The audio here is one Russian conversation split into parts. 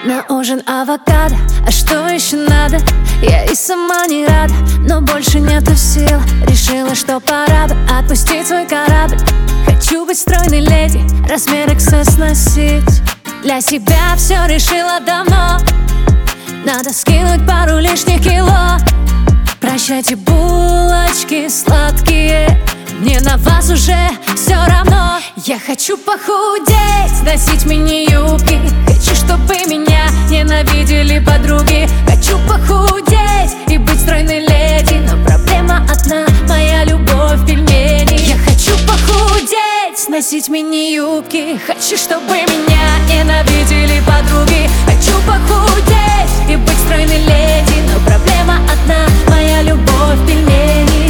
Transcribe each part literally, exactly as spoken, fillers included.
На ужин авокадо, а что еще надо? Я и сама не рада, но больше нету сил. Решила, что пора бы отпустить свой корабль. Хочу быть стройной леди, размер икс эс носить. Для себя все решила давно. Надо скинуть пару лишних кило. Прощайте, булочки сладкие, мне на вас уже все равно. Я хочу похудеть, носить мини-юбки. Хочу, чтобы меня ненавидели подруги. Хочу похудеть и быть стройной леди, но проблема одна, моя любовь пельмени. Я хочу похудеть, носить мини-юбки. Хочу, чтобы меня ненавидели подруги. Хочу похудеть и быть стройной леди, но проблема одна, моя любовь пельмени.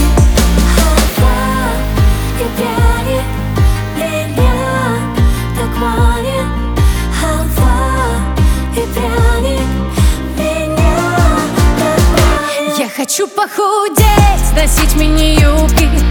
И прянет меня, так манит. Халва и пряник меня, так манит. Я хочу похудеть, носить мини-юбки.